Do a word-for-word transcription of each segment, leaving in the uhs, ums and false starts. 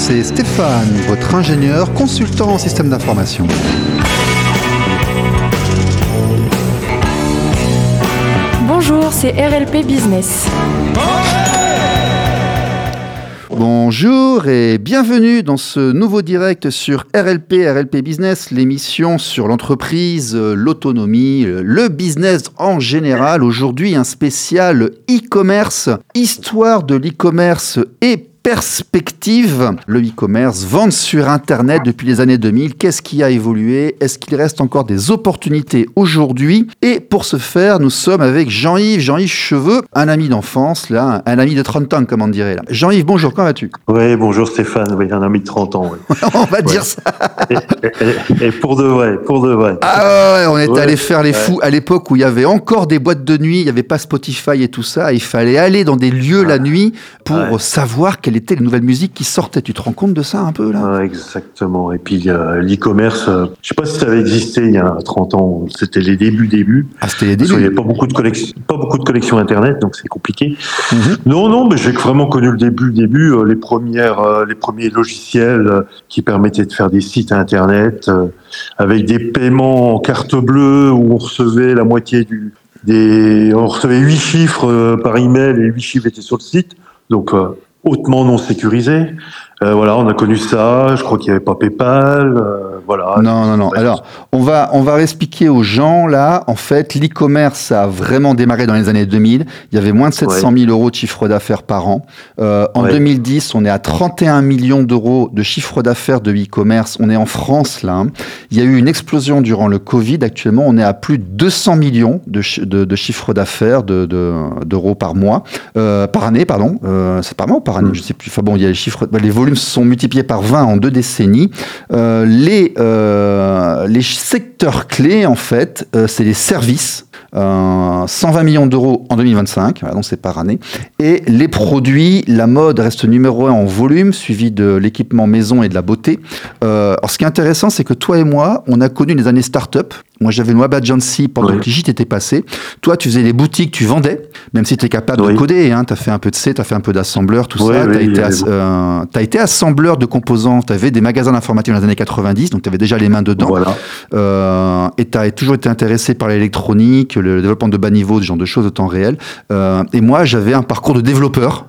c'est Stéphane, votre ingénieur consultant en système d'information. Bonjour, c'est R L P Business. Bonjour et bienvenue dans ce nouveau direct sur R L P, R L P Business, l'émission sur l'entreprise, l'autonomie, le business en général. Aujourd'hui, un spécial e-commerce, histoire de l'e-commerce et perspective. Le e-commerce, vente sur Internet depuis les années deux mille. Qu'est-ce qui a évolué? Est-ce qu'il reste encore des opportunités aujourd'hui? Et pour ce faire, nous sommes avec Jean-Yves, Jean-Yves Cheveux, un ami d'enfance, là, un ami de trente ans, comme on dirait. Là. Jean-Yves, bonjour, comment vas-tu? Oui, bonjour Stéphane, oui, un ami de trente ans. Oui. On va ouais. dire ça. Et, et, et pour de vrai, pour de vrai. Ah ouais, on était ouais. allé faire les fous ouais. à l'époque où il y avait encore des boîtes de nuit, il n'y avait pas Spotify et tout ça. Il fallait aller dans des lieux ouais. la nuit pour ouais. savoir quelle étaient les nouvelles musiques qui sortaient. Tu te rends compte de ça un peu là? Ouais, exactement. Et puis euh, l'e-commerce, euh, je sais pas si ça avait existé il y a trente ans. C'était les débuts, débuts. Ah, c'était les débuts. Il n'y avait pas beaucoup de connexion, pas beaucoup de connexion Internet, donc c'est compliqué. Mm-hmm. Non, non, mais j'ai vraiment connu le début, début, euh, les premières, euh, les premiers logiciels euh, qui permettaient de faire des sites Internet euh, avec des paiements en carte bleue où on recevait la moitié du, des, on recevait huit chiffres euh, par email et huit chiffres étaient sur le site. Donc euh, hautement non sécurisé. Euh, voilà, on a connu ça. Je crois qu'il n'y avait pas PayPal. Euh, voilà. Non, non, non. Alors, on va, on va expliquer aux gens là. En fait, l'e-commerce a vraiment démarré dans les années deux mille. Il y avait moins de sept cent mille euros de chiffre d'affaires par an. Euh, en ouais. deux mille dix, on est à trente et un millions d'euros de chiffre d'affaires de e-commerce. On est en France là. Hein. Il y a eu une explosion durant le Covid. Actuellement, on est à plus de deux cents millions de, de, de chiffre d'affaires de, de, d'euros par mois, euh, par année, pardon. Euh, c'est par mois ou par année, mmh. je sais plus. Enfin bon, il y a les chiffres, les volumes se sont multipliés par vingt en deux décennies. Euh, les, euh, les secteurs clés, en fait, euh, c'est les services. Euh, cent vingt millions d'euros en deux mille vingt-cinq, voilà, donc c'est par année. Et les produits, la mode reste numéro un en volume, suivi de l'équipement maison et de la beauté. Euh, alors ce qui est intéressant, c'est que toi et moi, on a connu les années start-up. Moi, j'avais une web agency pendant oui. que Gigi t'était passé. Toi, tu faisais les boutiques, tu vendais, même si tu es capable oui. de coder. Hein, tu as fait un peu de C, tu as fait un peu d'assembleur, tout oui, ça. Oui, tu as été, as, euh, été assembleur de composants. Tu avais des magasins d'informatique dans les années quatre-vingt-dix, donc tu avais déjà les mains dedans. Voilà. Euh, et tu as toujours été intéressé par l'électronique, le développement de bas niveau, ce genre de choses au temps réel. Euh, et moi, j'avais un parcours de développeur.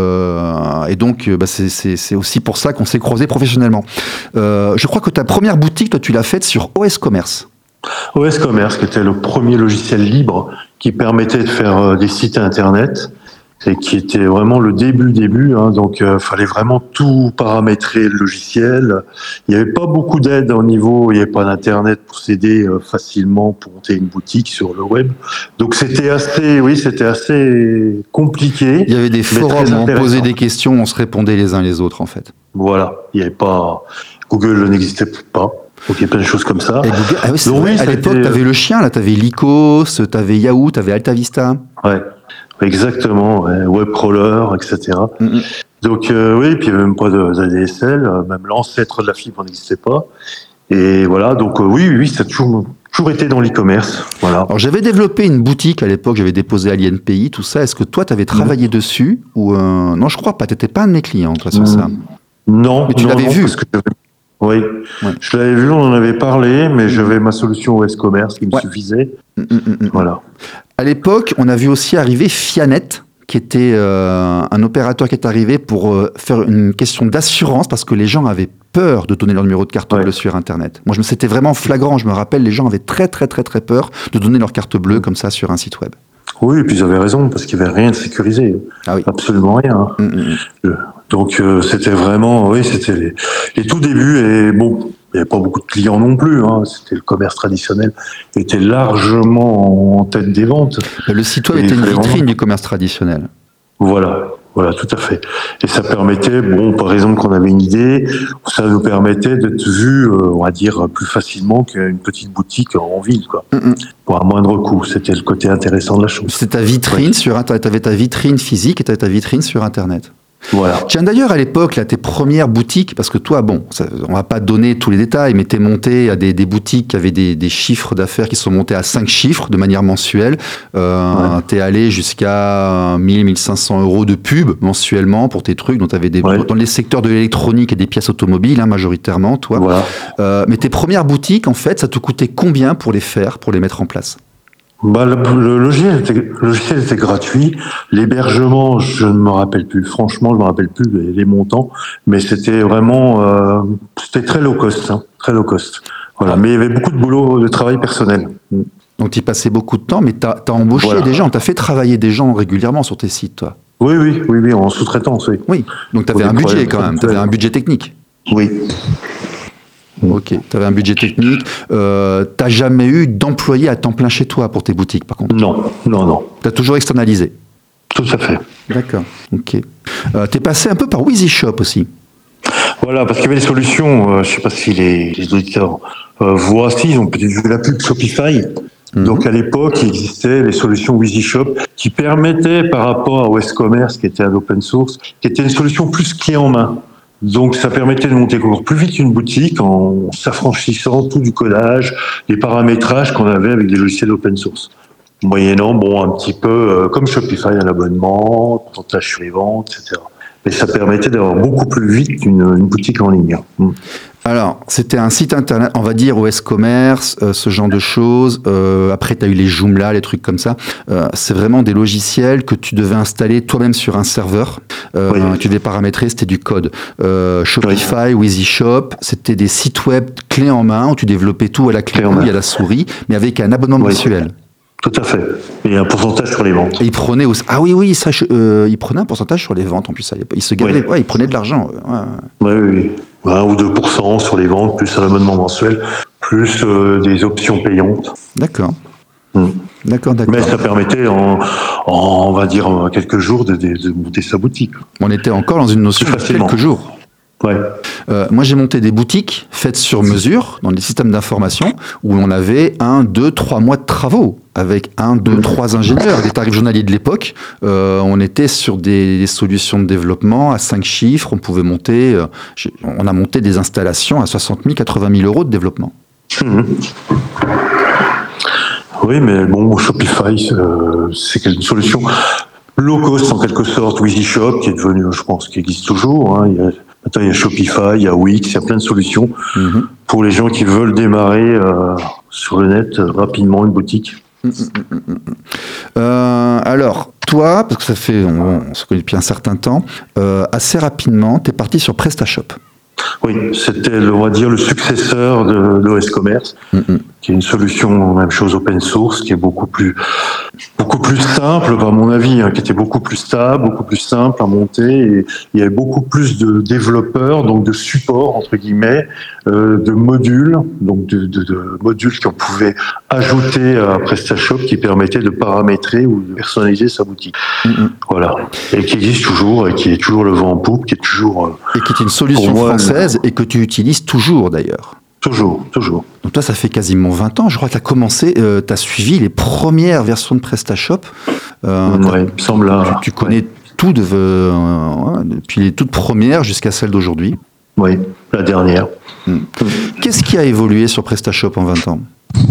Euh, et donc, bah, c'est, c'est, c'est aussi pour ça qu'on s'est croisés professionnellement. Euh, je crois que ta première boutique, toi, tu l'as faite sur O S Commerce. O S Commerce, qui était le premier logiciel libre qui permettait de faire euh, des sites internet et qui était vraiment le début début. Hein, donc, il euh, fallait vraiment tout paramétrer le logiciel. Il n'y avait pas beaucoup d'aide au niveau, il n'y avait pas d'internet pour s'aider euh, facilement pour monter une boutique sur le web. Donc, c'était assez, oui, c'était assez compliqué. Il y avait des forums où on posait des questions, on se répondait les uns les autres en fait. Voilà, il n'y avait pas, Google n'existait pas. Donc il y a plein de choses comme ça. Google, ah oui, c'est Donc, vrai, oui, à l'époque, tu avais le chien, là, tu avais Lycos, tu avais Yahoo, tu avais AltaVista. Ouais, exactement, ouais, Webcrawler, et cetera. Mm-hmm. Donc euh, oui, puis il n'y avait même pas de, d'A D S L, même l'ancêtre de la fibre n'existait pas. Et voilà, donc euh, oui, oui, ça a toujours, toujours été dans l'e-commerce. Voilà. Alors j'avais développé une boutique à l'époque, j'avais déposé à l'I N P I, tout ça. Est-ce que toi, tu avais travaillé mmh. dessus ou euh... Non, je crois pas, tu n'étais pas un de mes clients, toi, sur mmh. ça. Non, mais tu non, l'avais non, vu. Parce que oui, ouais. Je l'avais vu, on en avait parlé, mais j'avais ma solution O S Commerce qui me ouais. suffisait. Mmh, mmh, voilà. À l'époque, on a vu aussi arriver Fianet, qui était euh, un opérateur qui est arrivé pour euh, faire une question d'assurance, parce que les gens avaient peur de donner leur numéro de carte ouais. bleue sur Internet. Moi, je me, c'était vraiment flagrant, je me rappelle, les gens avaient très très très très peur de donner leur carte bleue comme ça sur un site web. Oui, et puis ils avaient raison, parce qu'il n'y avait rien de sécurisé. Ah oui. Absolument rien. Mmh, mmh. Donc euh, c'était vraiment, oui, c'était les, les tout débuts, et bon, il n'y avait pas beaucoup de clients non plus, hein. C'était le commerce traditionnel, était largement en tête des ventes. Le site web était une vitrine vraiment... du commerce traditionnel. Voilà, voilà, tout à fait. Et ça permettait, bon, par exemple, qu'on avait une idée, ça nous permettait d'être vu, euh, on va dire, plus facilement qu'une petite boutique en ville, quoi. Mm-hmm. Pour un moindre coût. C'était le côté intéressant de la chose. C'était ta vitrine ouais. sur Internet. Tu avais ta vitrine physique et tu avais ta vitrine sur Internet. Voilà. Tiens, d'ailleurs, à l'époque, là, tes premières boutiques, parce que toi, bon, ça, on va pas donner tous les détails, mais t'es monté à des, des boutiques qui avaient des, des chiffres d'affaires qui sont montés à cinq chiffres de manière mensuelle. Euh, ouais. T'es allé jusqu'à mille, mille cinq cents euros de pub mensuellement pour tes trucs. Donc, t'avais des, ouais. dans les secteurs de l'électronique et des pièces automobiles, hein, majoritairement, toi. Voilà. Euh, mais tes premières boutiques, en fait, ça te coûtait combien pour les faire, pour les mettre en place? Bah, le, le, logiciel était, le logiciel était gratuit. L'hébergement, je ne me rappelle plus. Franchement, je ne me rappelle plus les, les montants. Mais c'était vraiment, euh, c'était très low cost, hein, très low cost. Voilà. Mais il y avait beaucoup de boulot, de travail personnel. Donc, tu y passais beaucoup de temps, mais tu as embauché voilà. des gens, tu as fait travailler des gens régulièrement sur tes sites, toi. Oui, oui, oui, oui, en sous-traitance, oui. Oui. Donc, tu avais un budget quand même. Tu avais un budget technique. Oui. Ok, tu avais un budget technique. Euh, tu n'as jamais eu d'employé à temps plein chez toi pour tes boutiques, par contre? Non, non, non. Tu as toujours externalisé? Tout à fait. D'accord, ok. Euh, tu es passé un peu par WheezyShop aussi? Voilà, parce qu'il y avait des solutions, euh, je ne sais pas si les, les auditeurs euh, voient, si, ils ont peut-être vu la pub Shopify. Mm-hmm. Donc à l'époque, il existait les solutions WheezyShop qui permettaient, par rapport à O S Commerce, qui était un open source, qui était une solution plus clé en main. Donc ça permettait de monter encore plus vite une boutique en s'affranchissant tout du codage, des paramétrages qu'on avait avec des logiciels open source. Moyennant, bon, un petit peu euh, comme Shopify, un abonnement, pourcentage sur les ventes, et cetera. Mais ça permettait d'avoir beaucoup plus vite une, une boutique en ligne. Mmh. Alors, c'était un site internet, on va dire O S Commerce, euh, ce genre de choses. Euh, après, tu as eu les Joomla, les trucs comme ça. Euh, c'est vraiment des logiciels que tu devais installer toi-même sur un serveur. Euh, oui. Tu devais paramétrer, c'était du code. Euh, Shopify, oui. WheezyShop, c'était des sites web clés en main où tu développais tout à la clé et à la souris, mais avec un abonnement oui. mensuel. Tout à fait. Et un pourcentage sur les ventes. Et il prenait aussi... Ah oui, oui, ça, euh, il prenait un pourcentage sur les ventes en plus. Il se gardait, oui. ouais, il prenait de l'argent. Ouais. Oui, oui, oui. un ou deux pour cent sur les ventes, plus un abonnement mensuel, plus euh, des options payantes. D'accord. Mmh. D'accord, d'accord. Mais ça permettait, en, en, on va dire, en quelques jours, de, de, de monter sa boutique. On était encore dans une notion de quelques jours. Ouais. Euh, moi, j'ai monté des boutiques faites sur mesure dans des systèmes d'information où on avait un, deux, trois mois de travaux avec un, deux, trois ingénieurs, des tarifs journaliers de l'époque. Euh, on était sur des, des solutions de développement à cinq chiffres. On pouvait monter, euh, on a monté des installations à soixante mille, quatre-vingt mille euros de développement. Mmh. Oui, mais bon, Shopify, euh, c'est une solution low cost en quelque sorte. WheezyShop qui est devenu, je pense, qui existe toujours. Hein. Il y a, Maintenant, il y a Shopify, il y a Wix, il y a plein de solutions mmh. pour les gens qui veulent démarrer euh, sur le net euh, rapidement une boutique. Mmh, mmh, mmh. Euh, alors, toi, parce que ça fait, on, on se connaît depuis un certain temps, euh, assez rapidement, tu es parti sur PrestaShop. Oui, c'était, on va dire, le successeur de, de O S Commerce, mmh. qui est une solution, même chose open source, qui est beaucoup plus, beaucoup plus simple, à mon avis, hein, qui était beaucoup plus stable, beaucoup plus simple à monter. Et il y avait beaucoup plus de développeurs, donc de support entre guillemets, euh, de modules, donc de, de, de modules qu'on pouvait ajouter à PrestaShop, qui permettaient de paramétrer ou de personnaliser sa boutique. Mmh. Voilà, et qui existe toujours, et qui est toujours le vent en poupe, qui est toujours et qui est une solution moi, française et que tu utilises toujours d'ailleurs. Toujours, toujours. Donc toi, ça fait quasiment vingt ans. Je crois que tu as commencé, euh, tu as suivi les premières versions de PrestaShop. Euh, oui, il me semble là. Tu, tu connais ouais. tout de, euh, depuis les toutes premières jusqu'à celle d'aujourd'hui. Oui, la dernière. Hum. Qu'est-ce qui a évolué sur PrestaShop en vingt ans ?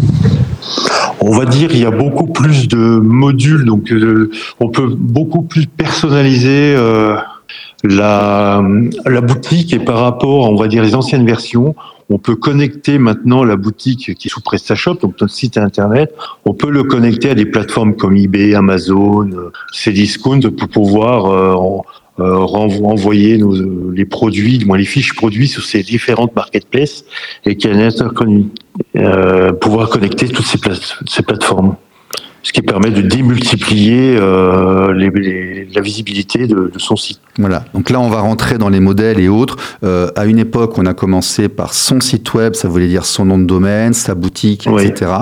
On va dire il y a beaucoup plus de modules, donc euh, on peut beaucoup plus personnaliser euh, la, la boutique, et par rapport, on va dire, les anciennes versions, on peut connecter maintenant la boutique qui est sous PrestaShop, donc notre site internet, on peut le connecter à des plateformes comme eBay, Amazon, Cdiscount pour pouvoir euh, euh, renvoyer nos, les produits, du moins les fiches produits sur ces différentes marketplaces, et qui a euh, pouvoir connecter toutes ces, plate- ces plateformes. Ce qui permet de démultiplier euh, les, les, la visibilité de, de son site. Voilà, donc là on va rentrer dans les modèles et autres. Euh, à une époque, on a commencé par son site web, ça voulait dire son nom de domaine, sa boutique, oui. et cetera.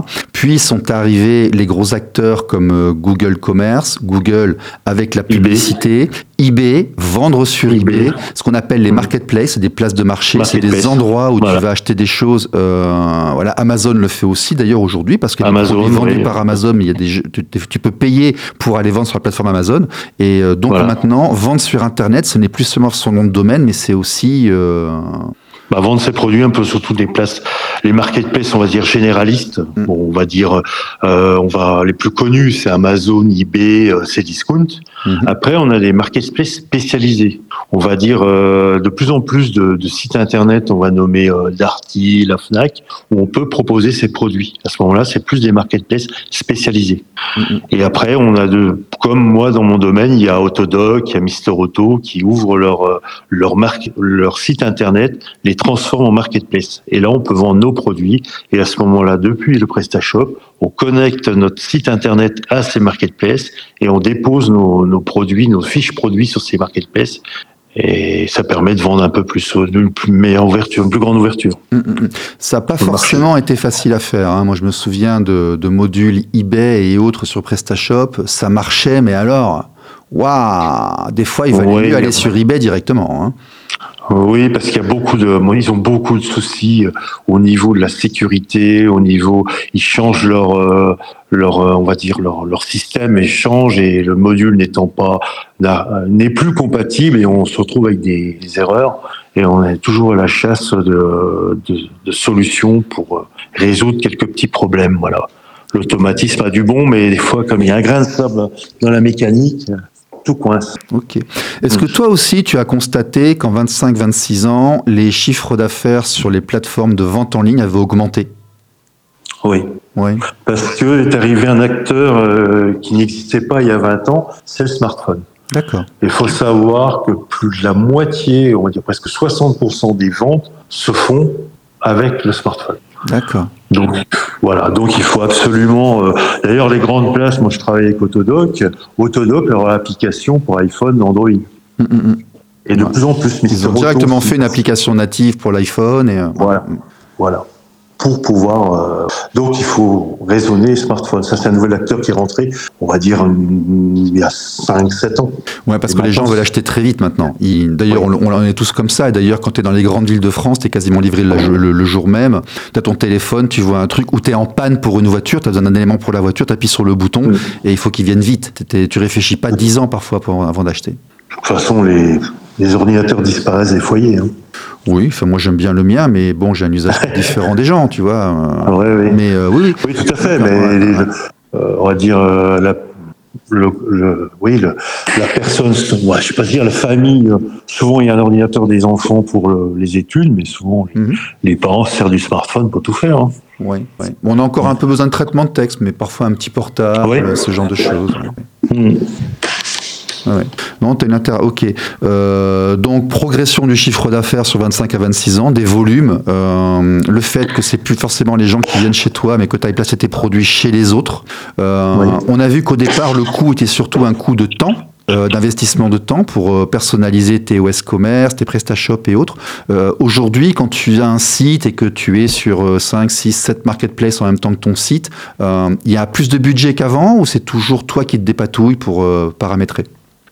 puis sont arrivés les gros acteurs comme euh, Google Commerce, Google avec la publicité, eBay, vendre sur eBay, ce qu'on appelle les marketplaces, des places de marché, c'est des endroits où voilà. tu vas acheter des choses. Euh, voilà, Amazon le fait aussi d'ailleurs aujourd'hui parce que les produits vendus oui. par Amazon, il y a des, tu, tu peux payer pour aller vendre sur la plateforme Amazon. Et euh, donc voilà. maintenant, vendre sur Internet, ce n'est plus seulement son nom de domaine, mais c'est aussi euh, Bah, vendre ses produits un peu sur toutes les places, les marketplaces, on va dire généralistes. Mm. Bon, on va dire, euh, on va les plus connus, c'est Amazon, eBay, euh, Cdiscount. Mm-hmm. Après, on a les marketplaces spécialisés. On va dire euh, de plus en plus de, de sites internet, on va nommer euh, Darty, la Fnac, où on peut proposer ses produits. À ce moment-là, c'est plus des marketplaces spécialisés. Mm-hmm. Et après, on a de, comme moi dans mon domaine, il y a Autodoc, il y a Mister Auto qui ouvrent leur leur marque, leur site internet, les transforme en marketplace. Et là, on peut vendre nos produits. Et à ce moment-là, depuis le PrestaShop, on connecte notre site internet à ces marketplaces et on dépose nos, nos produits, nos fiches produits sur ces marketplaces. Et ça permet de vendre un peu plus, une plus meilleure ouverture, une plus grande ouverture. Ça n'a pas forcément été facile à faire. Hein. Moi, je me souviens de, de modules eBay et autres sur PrestaShop. Ça marchait, mais alors, waouh, des fois, il valait ouais, mieux aller sur eBay directement. Hein. Oui, parce qu'il y a beaucoup de, ils ont beaucoup de soucis au niveau de la sécurité, au niveau, ils changent leur, leur, on va dire leur, leur système et change et le module n'étant pas, n'est plus compatible et on se retrouve avec des, des erreurs et on est toujours à la chasse de, de, de solutions pour résoudre quelques petits problèmes. Voilà, l'automatisme a du bon, mais des fois, comme il y a un grain de sable dans la mécanique. Tout coince. Ok. Est-ce que toi aussi, tu as constaté qu'en vingt-cinq vingt-six ans, les chiffres d'affaires sur les plateformes de vente en ligne avaient augmenté ? Oui. Oui. Parce que est arrivé un acteur euh, qui n'existait pas il y a vingt ans, c'est le smartphone. D'accord. Il faut savoir que plus de la moitié, on va dire presque soixante pour cent des ventes se font avec le smartphone. D'accord. Donc voilà, donc il faut absolument. Euh, d'ailleurs, les grandes places, moi je travaille avec Autodoc. Autodoc leur application pour iPhone, Android. Mm, mm, et de ouais. plus en plus. Ils ont directement fait une application native pour l'iPhone et. Euh, voilà, voilà. Pour pouvoir. Euh, donc il faut raisonner smartphone. Ça c'est un nouvel acteur qui est rentré, on va dire il y a cinq sept ans. Ouais, parce et que les gens veulent acheter très vite maintenant. Il, d'ailleurs, oui. on, on est tous comme ça. Et d'ailleurs, quand tu es dans les grandes villes de France, tu es quasiment livré le, le, le jour même. Tu as ton téléphone, tu vois un truc, ou tu es en panne pour une voiture, tu as besoin d'un élément pour la voiture, tu appuies sur le bouton oui. et il faut qu'il vienne vite. T'es, tu réfléchis pas dix ans parfois pour, avant d'acheter. De toute façon, les, les ordinateurs disparaissent des foyers. Hein. Oui, enfin moi j'aime bien le mien, mais bon, j'ai un usage différent des gens, tu vois. Ah ouais, oui. Mais euh, oui, oui, tout à fait. Mais ouais, les, ouais. Euh, on va dire euh, la, le, le, oui, le, la personne, ouais, je sais pas dire la famille. Euh, souvent il y a un ordinateur des enfants pour le, les études, mais souvent les, mm-hmm. les parents se servent du smartphone pour tout faire. Hein. Oui, oui. Bon, on a encore un peu besoin de traitement de texte, mais parfois un petit portable, oui. euh, ce genre de choses. Ouais. Mm. Ouais. Non, t'as une inter... Ok. Euh, donc progression du chiffre d'affaires sur vingt-cinq à vingt-six ans, des volumes, euh, le fait que c'est plus forcément les gens qui viennent chez toi, mais que tu ailles placer tes produits chez les autres. Euh, oui. On a vu qu'au départ, le coût était surtout un coût de temps. Euh, d'investissement de temps pour euh, personnaliser tes O S Commerce, tes PrestaShop et autres. Euh, aujourd'hui, quand tu as un site et que tu es sur euh, cinq, six, sept marketplaces en même temps que ton site, il euh, y a plus de budget qu'avant ou c'est toujours toi qui te dépatouilles pour euh, paramétrer ?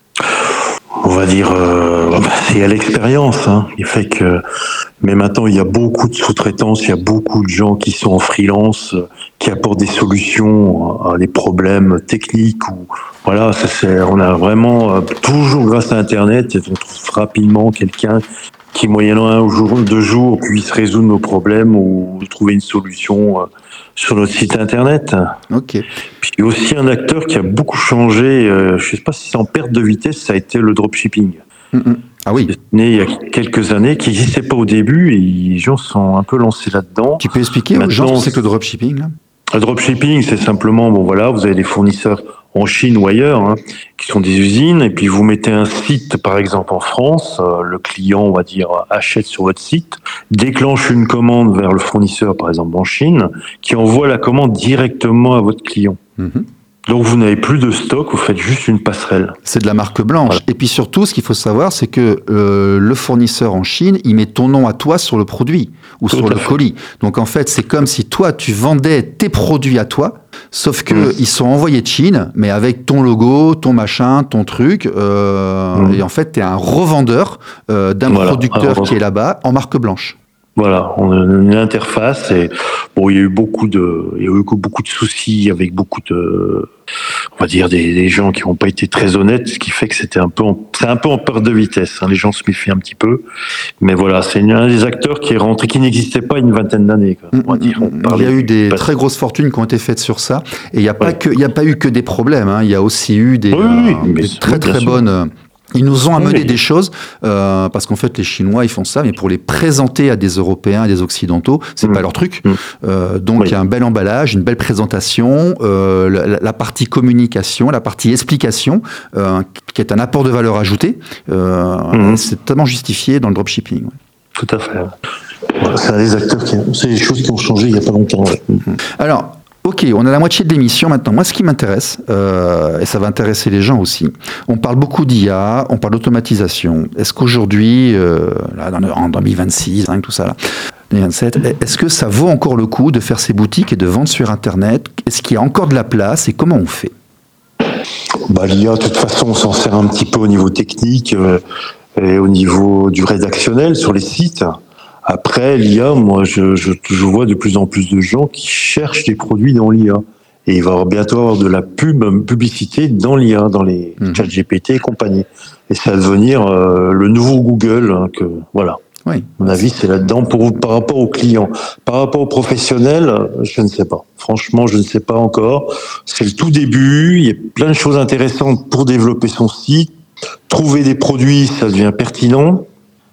On va dire, euh, c'est à l'expérience. Hein. Il fait que, mais maintenant il y a beaucoup de sous-traitance, il y a beaucoup de gens qui sont en freelance, qui apportent des solutions à des problèmes techniques. Ou voilà, ça c'est, on a vraiment toujours grâce à Internet, on trouve rapidement quelqu'un qui moyennant un jour, deux jours puisse résoudre nos problèmes ou trouver une solution sur notre site internet. Ok. Puis aussi un acteur qui a beaucoup changé, euh, je ne sais pas si c'est en perte de vitesse, ça a été le dropshipping. Mm-hmm. Ah oui. C'est né il y a quelques années, qui n'existait pas au début et les gens sont un peu lancés là-dedans. Tu peux expliquer aux gens ce que c'est que le dropshipping là ? Le dropshipping, c'est simplement, bon voilà, vous avez des fournisseurs en Chine ou ailleurs, hein, qui sont des usines, et puis vous mettez un site, par exemple en France, euh, le client, on va dire, achète sur votre site, déclenche une commande vers le fournisseur, par exemple en Chine, qui envoie la commande directement à votre client. Mm-hmm. Donc vous n'avez plus de stock, vous faites juste une passerelle. C'est de la marque blanche. Voilà. Et puis surtout, ce qu'il faut savoir, c'est que euh, le fournisseur en Chine, il met ton nom à toi sur le produit ou Tout sur le fait. colis. Donc en fait, c'est comme si toi, tu vendais tes produits à toi, sauf que mmh. ils sont envoyés de Chine, mais avec ton logo, ton machin, ton truc. Euh, mmh. Et en fait, tu es un revendeur euh, d'un voilà. producteur Alors, qui est là-bas en marque blanche. Voilà, on a une interface et bon, il y a eu beaucoup de, il y a eu beaucoup de soucis avec beaucoup de, on va dire des, des gens qui n'ont pas été très honnêtes, ce qui fait que c'était un peu, en, c'est un peu en peur de vitesse. Hein, les gens se méfient un petit peu, mais voilà, c'est un des acteurs qui est rentré, qui n'existait pas il y a une vingtaine d'années. Quoi, on va dire. On il y a eu des très grosses fortunes qui ont été faites sur ça, et il n'y a pas ouais. que, il y a pas eu que des problèmes. Hein, il y a aussi eu des, oui, euh, oui, des très très sûr. bonnes. Ils nous ont amené oui. des choses, euh, parce qu'en fait, les Chinois, ils font ça, mais pour les présenter à des Européens, à des Occidentaux, c'est mmh. pas leur truc. Mmh. Euh, donc, il oui. y a un bel emballage, une belle présentation, euh, la, la partie communication, la partie explication, euh, qui est un apport de valeur ajoutée. Euh, mmh. C'est totalement justifié dans le dropshipping. Ouais. Tout à fait. C'est un des acteurs qui, c'est des choses qui ont changé il y a pas longtemps. Ouais. Mmh. Alors, ok, on a la moitié de l'émission maintenant. Moi, ce qui m'intéresse, euh, et ça va intéresser les gens aussi, on parle beaucoup d'I A, on parle d'automatisation. Est-ce qu'aujourd'hui, euh, là, dans, en deux mille vingt-six, hein, tout ça, là, deux mille vingt-sept, est-ce que ça vaut encore le coup de faire ces boutiques et de vendre sur Internet? Est-ce qu'il y a encore de la place et comment on fait? Bah, l'I A, de toute façon, on s'en sert un petit peu au niveau technique euh, et au niveau du rédactionnel sur les sites. Après, l'I A, moi, je, je, je vois de plus en plus de gens qui cherchent des produits dans l'I A. Et il va y avoir bientôt avoir de la pub, publicité dans l'I A, dans les mmh. chat G P T et compagnie. Et ça va devenir euh, le nouveau Google, hein, que, voilà. Oui. À mon avis, c'est là-dedans pour, par rapport aux clients. Par rapport aux professionnels, je ne sais pas. Franchement, je ne sais pas encore. C'est le tout début. Il y a plein de choses intéressantes pour développer son site. Trouver des produits, ça devient pertinent.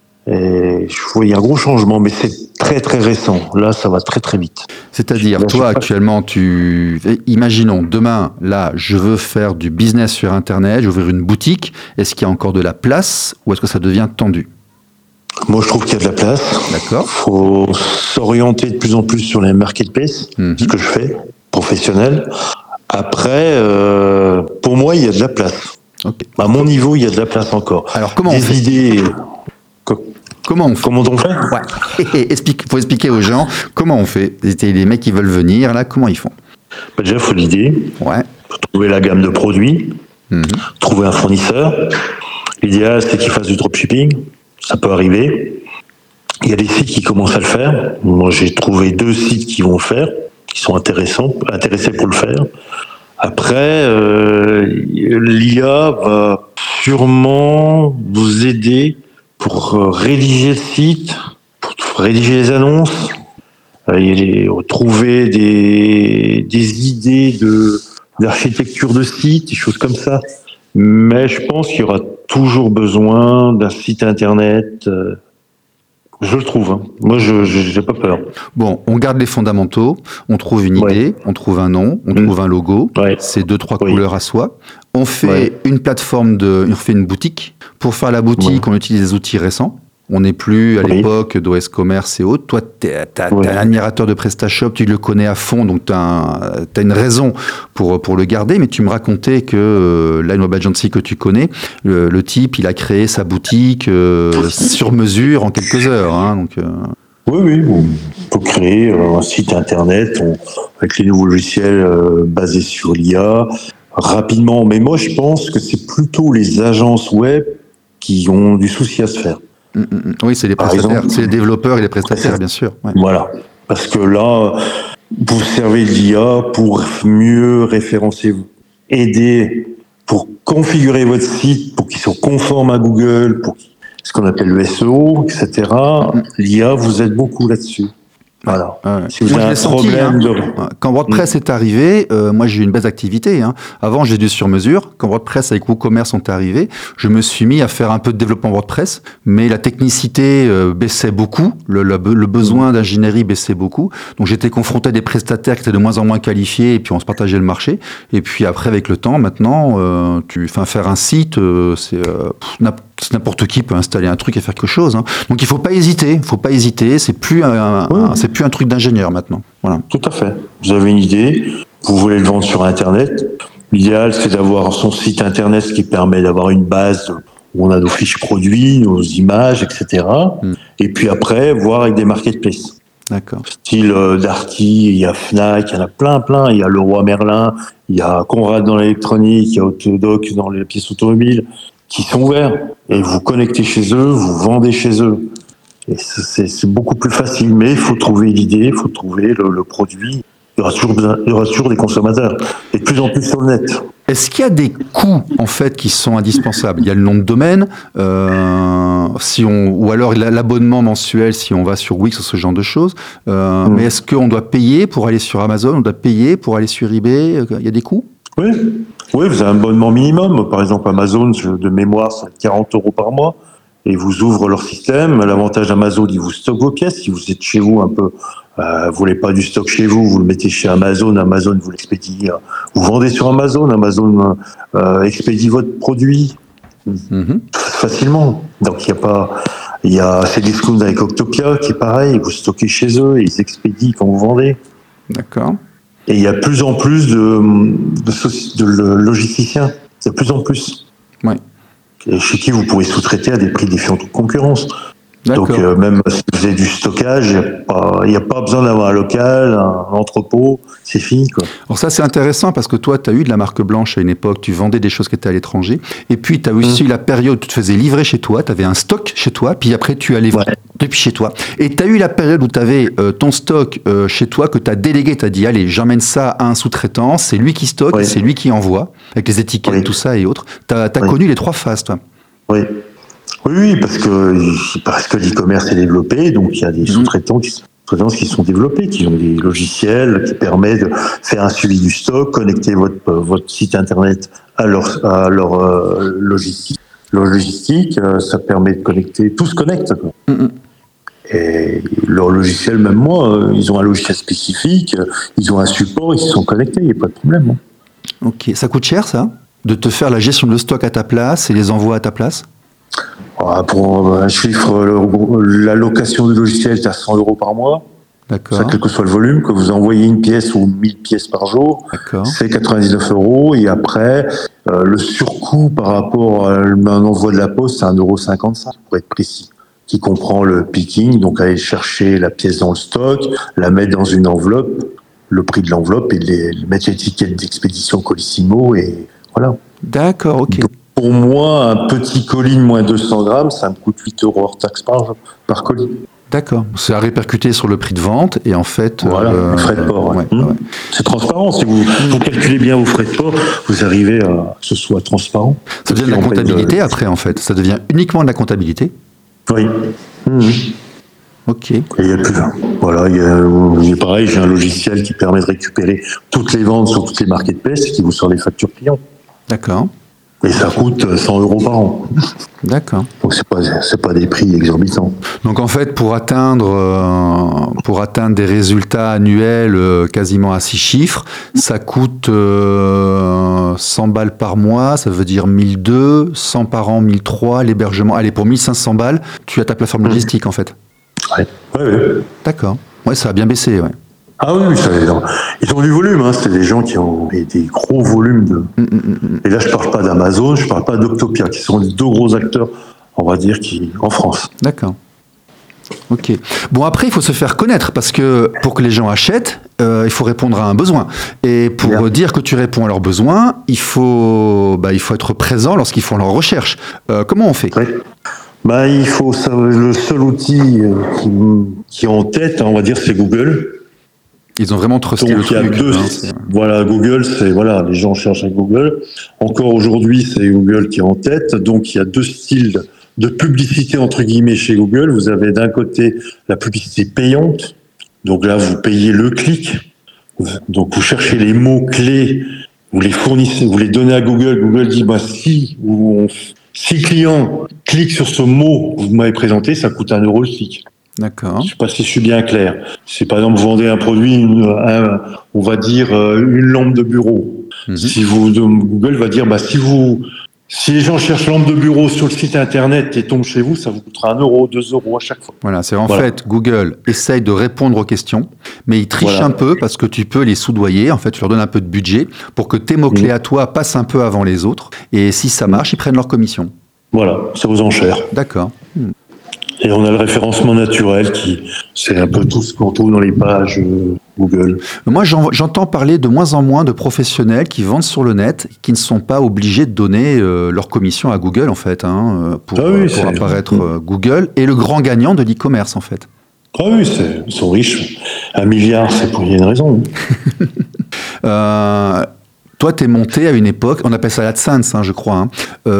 Et je vois, il y a un gros changement, mais c'est très très récent. Là, ça va très très vite. C'est-à-dire, toi, actuellement, tu... Imaginons, demain, là, je veux faire du business sur Internet, je veux ouvrir une boutique. Est-ce qu'il y a encore de la place ou est-ce que ça devient tendu? Moi, je trouve qu'il y a de la place. D'accord. Il faut s'orienter de plus en plus sur les marketplaces, mm-hmm. ce que je fais, professionnel. Après, euh, pour moi, il y a de la place. Okay. À mon niveau, il y a de la place encore. Alors, comment Des on fait idées... Comment on fait Comment on fait ouais. Explique, faut expliquer aux gens comment on fait. Les mecs qui veulent venir, là, comment ils font? bah Déjà, il faut l'idée. Ouais. Faut trouver la gamme de produits. Mm-hmm. Trouver un fournisseur. L'idéal, c'est qu'il fasse du dropshipping. Ça peut arriver. Il y a des sites qui commencent à le faire. Moi, j'ai trouvé deux sites qui vont le faire, qui sont intéressants, intéressés pour le faire. Après, euh, l'I A va sûrement vous aider pour rédiger le site, pour rédiger les annonces, euh, trouver des, des idées de, d'architecture de site, des choses comme ça. Mais je pense qu'il y aura toujours besoin d'un site internet. Euh, je le trouve. Hein. Moi, je j'ai pas peur. Bon, on garde les fondamentaux, on trouve une ouais. idée, on trouve un nom, on mmh. trouve un logo, ouais. c'est deux, trois oui. couleurs à soi. On fait ouais. une plateforme de, on fait une boutique. Pour faire la boutique, ouais. on utilise des outils récents. On n'est plus à oui. l'époque d'O S Commerce et autres. Toi, t'es, t'as, ouais. t'es un admirateur de PrestaShop, tu le connais à fond, donc t'as, un, t'as une raison pour, pour le garder. Mais tu me racontais que euh, là, une web agency que tu connais, le, le type, il a créé sa boutique euh, sur mesure en quelques heures. Hein, donc, euh... Oui, oui, on peut créer un site internet on, avec les nouveaux logiciels euh, basés sur l'I A rapidement. Mais moi, je pense que c'est plutôt les agences web qui ont du souci à se faire. Mmh, mmh. Oui, c'est les prestataires, exemple, c'est les développeurs et les prestataires, bien sûr. Ouais. Voilà, parce que là, vous servez de l'I A pour mieux référencer, aider, pour configurer votre site, pour qu'il soit conforme à Google, pour ce qu'on appelle le S E O, et cetera. Mmh. L'I A vous aide beaucoup là-dessus. Voilà. Ouais. Si vous moi, avez un senti, problème hein. de... Quand WordPress mmh. est arrivé, euh, moi j'ai eu une baisse d'activité. Hein. Avant, j'ai du sur-mesure. Quand WordPress avec WooCommerce sont arrivés, je me suis mis à faire un peu de développement WordPress, mais la technicité euh, baissait beaucoup, le, le, le besoin mmh. d'ingénierie baissait beaucoup. Donc j'étais confronté à des prestataires qui étaient de moins en moins qualifiés, et puis on se partageait le marché. Et puis après, avec le temps, maintenant, euh, tu, enfin, faire un site, euh, c'est euh, pff, n'importe qui peut installer un truc et faire quelque chose. Hein. Donc il faut pas hésiter, il faut pas hésiter. C'est plus un, oui. un, c'est plus un truc d'ingénieur maintenant. Voilà. Tout à fait. Vous avez une idée, vous voulez le vendre sur Internet, L'idéal, c'est d'avoir son site internet, ce qui permet d'avoir une base où on a nos fiches produits, nos images, et cetera. Mm. Et puis après, voir avec des marketplaces. D'accord. Style euh, Darty, il y a Fnac, il y en a plein, plein. Il y a Leroy Merlin, il y a Conrad dans l'électronique, il y a Autodoc dans les pièces automobiles, qui sont ouverts. Et vous connectez chez eux, vous vendez chez eux. Et c'est, c'est beaucoup plus facile. Mais il faut trouver l'idée, il faut trouver le, le produit. Il y aura toujours besoin, il y aura toujours des consommateurs. Et de plus en plus sur le net. Est-ce qu'il y a des coûts en fait qui sont indispensables? Il y a le nom de domaine, euh, si on, ou alors l'abonnement mensuel si on va sur Wix ou ce genre de choses. Euh, mmh. Mais est-ce qu'on doit payer pour aller sur Amazon? On doit payer pour aller sur eBay? Il y a des coûts? Oui, oui, vous avez un abonnement minimum. Par exemple, Amazon, de mémoire, c'est quarante euros par mois. Et vous ouvrent leur système. L'avantage d'Amazon, ils vous stockent vos pièces. Si vous êtes chez vous un peu, euh, vous voulez pas du stock chez vous, vous le mettez chez Amazon. Amazon vous l'expédie. Vous vendez sur Amazon. Amazon euh, expédie votre produit mm-hmm. facilement. Donc il y a pas, il y a Cdiscount avec Octopia qui est pareil. Vous stockez chez eux et ils expédient quand vous vendez. D'accord. Et il y a de plus en plus de, de, de, de logisticiens. C'est de plus en plus. Oui. Et chez qui vous pouvez sous-traiter à des prix défiant toute concurrence. D'accord. Donc euh, même si vous avez du stockage, il n'y a, a pas besoin d'avoir un local, un entrepôt, c'est fini, quoi. Alors ça c'est intéressant parce que toi tu as eu de la marque blanche à une époque, tu vendais des choses qui étaient à l'étranger, et puis tu as aussi mmh. eu la période où tu te faisais livrer chez toi, tu avais un stock chez toi, puis après tu allais vendre ouais. depuis chez toi. Et tu as eu la période où tu avais euh, ton stock euh, chez toi que tu as délégué, tu as dit allez j'emmène ça à un sous-traitant, c'est lui qui stocke, oui. c'est lui qui envoie, avec les étiquettes, oui. tout ça et autres. Tu as oui. connu les trois phases toi. Oui. Oui, oui, parce que, parce que l'e-commerce est développé, donc il y a des sous-traitants qui, sous-traitants qui sont développés, qui ont des logiciels qui permettent de faire un suivi du stock, connecter votre, votre site internet à leur, à leur euh, logistique. Leur logistique, euh, ça permet de connecter, tout se connecte, quoi. Mm-hmm. Et leur logiciel, même moi, euh, ils ont un logiciel spécifique, euh, ils ont un support, ils se sont connectés, il n'y a pas de problème. Hein. Ok, ça coûte cher ça? De te faire la gestion de stock à ta place et les envois à ta place? Pour un chiffre, la location du logiciel est à cent euros par mois. D'accord. Ça, quel que soit le volume, que vous envoyez une pièce ou mille pièces par jour, d'accord. c'est quatre-vingt-dix-neuf euros. Et après, euh, le surcoût par rapport à un envoi de la poste, c'est un euro cinquante-cinq pour être précis, qui comprend le picking, donc aller chercher la pièce dans le stock, la mettre dans une enveloppe, le prix de l'enveloppe et les, mettre l'étiquette d'expédition Colissimo et voilà. D'accord, ok. Donc, pour moi, un petit colis de moins deux cents grammes, ça me coûte huit euros hors taxe par, par colis. D'accord. C'est à répercuter sur le prix de vente et en fait... Voilà, euh, frais de port. Ouais. Mmh. Ouais. C'est transparent. Si vous, vous calculez bien vos frais de port, vous arrivez à que ce soit transparent. Ça devient de la comptabilité de... après, en fait. Ça devient uniquement de la comptabilité. Oui. Mmh. Ok. Et il y a plus, voilà, il y a, pareil, j'ai un logiciel qui permet de récupérer toutes les ventes sur toutes les marketplaces et qui vous sort les factures clients. D'accord. Et ça coûte cent euros par an. D'accord. Donc c'est pas c'est pas des prix exorbitants. Donc en fait pour atteindre euh, pour atteindre des résultats annuels euh, quasiment à six chiffres, ça coûte euh, cent balles par mois, ça veut dire mille deux, cent par an, mille trois, l'hébergement. Allez, pour mille cinq cents balles, tu as ta plateforme logistique en fait. Ouais. Ouais, ouais. D'accord. Ouais, ça a bien baissé, ouais. Ah oui, ça, ils ont du volume, hein. C'était des gens qui ont des gros volumes de. Mm, mm, mm. Et là, je parle pas d'Amazon, je parle pas d'Octopia, qui sont les deux gros acteurs, on va dire, qui en France. D'accord. Ok. Bon, après, il faut se faire connaître parce que pour que les gens achètent, euh, il faut répondre à un besoin. Et pour Bien. dire que tu réponds à leurs besoins, il faut, bah, il faut être présent lorsqu'ils font leurs recherches. Euh, comment on fait ? Oui. Bah, il faut ça, le seul outil qui, qui est en tête, on va dire, c'est Google. Ils ont vraiment trusté le truc. Il y a deux, hein, voilà, Google, c'est, voilà, les gens cherchent à Google. Encore aujourd'hui, c'est Google qui est en tête. Donc, il y a deux styles de publicité, entre guillemets, chez Google. Vous avez d'un côté la publicité payante. Donc là, vous payez le clic. Donc, vous cherchez les mots-clés, vous les fournissez, vous les donnez à Google. Google dit, bah, si, on, si le client clique sur ce mot que vous m'avez présenté, ça coûte un euro le clic. D'accord. Je ne sais pas si je suis bien clair. Si par exemple vous vendez un produit, une, un, on va dire une lampe de bureau. Mm-hmm. Si vous, Google va dire, bah si vous Si les gens cherchent lampe de bureau sur le site internet et tombent chez vous, ça vous coûtera un euro, deux euros à chaque fois. Voilà, c'est en voilà. fait, Google essaye de répondre aux questions, mais il triche voilà. un peu parce que tu peux les soudoyer. En fait, tu leur donnes un peu de budget pour que tes mots-clés mmh. à toi passent un peu avant les autres. Et si ça marche, ils prennent leur commission. Voilà, ça vous enchère. D'accord. Mmh. Et on a le référencement naturel qui, c'est un peu tout ce qu'on trouve dans les pages euh, Google. Moi, j'en, j'entends parler de moins en moins de professionnels qui vendent sur le net, qui ne sont pas obligés de donner euh, leur commission à Google, en fait, hein, pour, ah oui, pour apparaître euh, Google, et le grand gagnant de l'e-commerce, en fait. Ah oui, c'est, ils sont riches. Un milliard, c'est pour y a une raison. euh, Toi, t'es monté à une époque, on appelle ça l'AdSense, hein, je crois. Hein.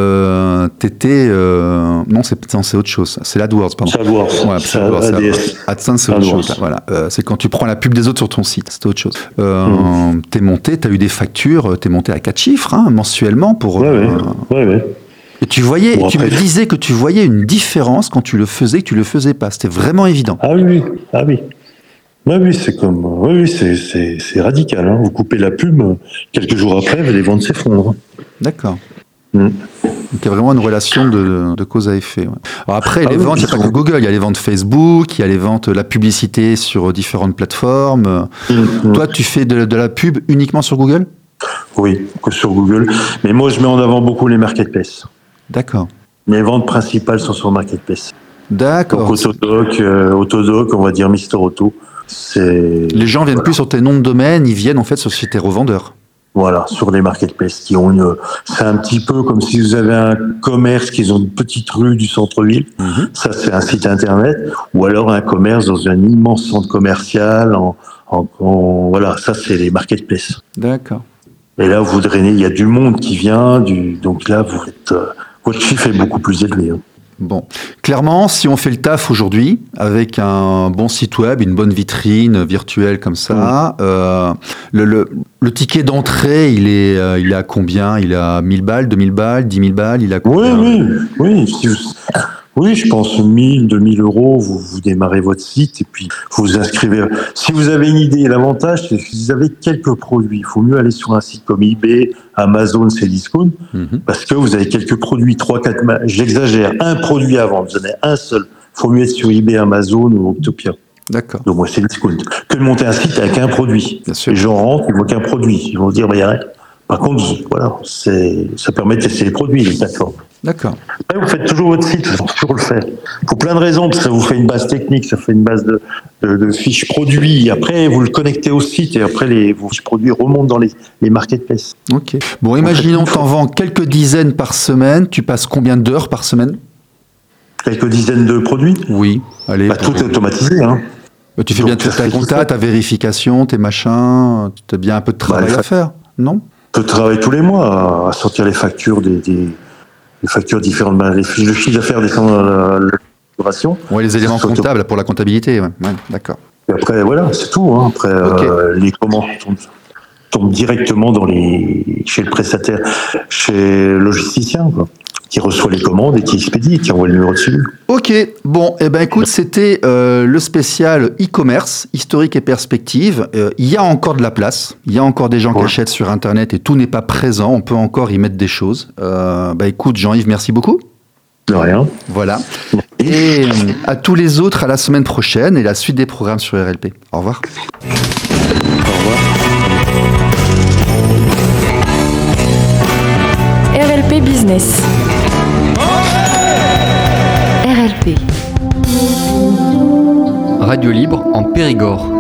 Euh, t'étais, euh, non, c'est, non, c'est autre chose. C'est l'AdWords, pardon. C'est AdWords. Ouais, c'est AdWords, c'est AdWords. AdSense, c'est autre AdWords. chose. Là, voilà. Euh, c'est quand tu prends la pub des autres sur ton site. C'était autre chose. Euh, mmh. T'es monté, t'as eu des factures, t'es monté à quatre chiffres, hein, mensuellement pour. Ouais, euh, ouais, ouais, ouais. Et tu voyais, bon, tu me disais que tu voyais une différence quand tu le faisais, que tu le faisais pas. C'était vraiment évident. Ah oui, ah oui. Oui, oui, c'est comme, oui, oui, c'est, c'est, c'est radical. Hein. Vous coupez la pub, quelques jours après, les ventes s'effondrent. D'accord. Mm. Donc il y a vraiment une relation de, de cause à effet. Ouais. Alors après, ah les oui, ventes, il n'y a pas que Google, il y a les ventes Facebook, il y a les ventes, la publicité sur différentes plateformes. Mm. Toi, tu fais de, de la pub uniquement sur Google ? Oui, que sur Google. Mais moi, je mets en avant beaucoup les marketplaces. D'accord. Mes ventes principales sont sur marketplace. D'accord. Donc Autodoc, euh, Autodoc, on va dire Mister Auto. C'est... Les gens viennent voilà. plus sur tes noms de domaine, ils viennent en fait sur tes revendeurs. Voilà, sur les marketplaces qui ont une... C'est un petit peu comme si vous avez un commerce qui ont une petite rue du centre-ville. Mmh. Ça, c'est un site internet. Ou alors un commerce dans un immense centre commercial. En, en, en, voilà, ça, c'est les marketplaces. D'accord. Et là, vous drainez, il y a du monde qui vient. Du, donc là, vous êtes, euh, votre chiffre est beaucoup plus élevé. Hein. Bon, clairement, si on fait le taf aujourd'hui, avec un bon site web, une bonne vitrine virtuelle comme ça, mmh. euh, le, le, le ticket d'entrée, il est, euh, il est à combien ? Il est à mille balles, deux mille balles, dix mille balles, il est à combien ? Oui, oui, oui. Si vous... Oui, je pense mille, deux mille euros, vous, vous démarrez votre site et puis vous vous inscrivez. Si vous avez une idée, l'avantage, c'est que si vous avez quelques produits, il faut mieux aller sur un site comme eBay, Amazon, Cdiscount, mm-hmm. parce que vous avez quelques produits, trois, quatre, j'exagère, un produit à vendre, vous en avez un seul. Il faut mieux être sur eBay, Amazon ou Octopia. D'accord. Donc moi, Cdiscount. Que de monter un site avec un produit. Bien sûr. Les gens rentrent, ils voient qu'un produit. Ils vont dire, bah, il y a rien. Par contre, voilà, c'est, ça permet de tester les produits, les plateformes. D'accord. Après, vous faites toujours votre site, vous avez toujours le faire. Pour plein de raisons, parce que ça vous fait une base technique, ça fait une base de, de, de fiches produits. Après, vous le connectez au site et après, les, vos fiches produits remontent dans les, les marketplaces. Ok. Bon, imaginons que tu en vends quelques dizaines par semaine. Tu passes combien d'heures par semaine ? Quelques dizaines de produits ? Oui. Allez. Bah, tout est automatisé, hein. Bah, tu fais Donc, bien ta compta, ta vérification, tes machins. Tu as bien un peu de travail bah, à faire, non ? Tu travailles tous les mois à sortir les factures des, des les factures différentes, les fiches de chiffre d'affaires descendent dans la, la facturation. Oui, les éléments comptables pour la comptabilité, ouais, ouais d'accord. Et après, voilà, c'est tout. Hein. Après, okay. euh, les commandes tombent, tombent directement dans les, chez le prestataire, chez le logisticien, quoi, qui reçoit les commandes et qui expédie, et qui envoie le numéro de suivi. Ok, bon, eh ben écoute, c'était euh, le spécial e-commerce, historique et perspective. Euh, il y a encore de la place, il y a encore des gens ouais. qui achètent sur Internet et tout n'est pas présent, on peut encore y mettre des choses. Euh, bah écoute, Jean-Yves, merci beaucoup. De rien. Voilà. Et euh, à tous les autres, à la semaine prochaine et la suite des programmes sur R L P. Au revoir. Au revoir. R L P Business. R L P. Radio libre en Périgord.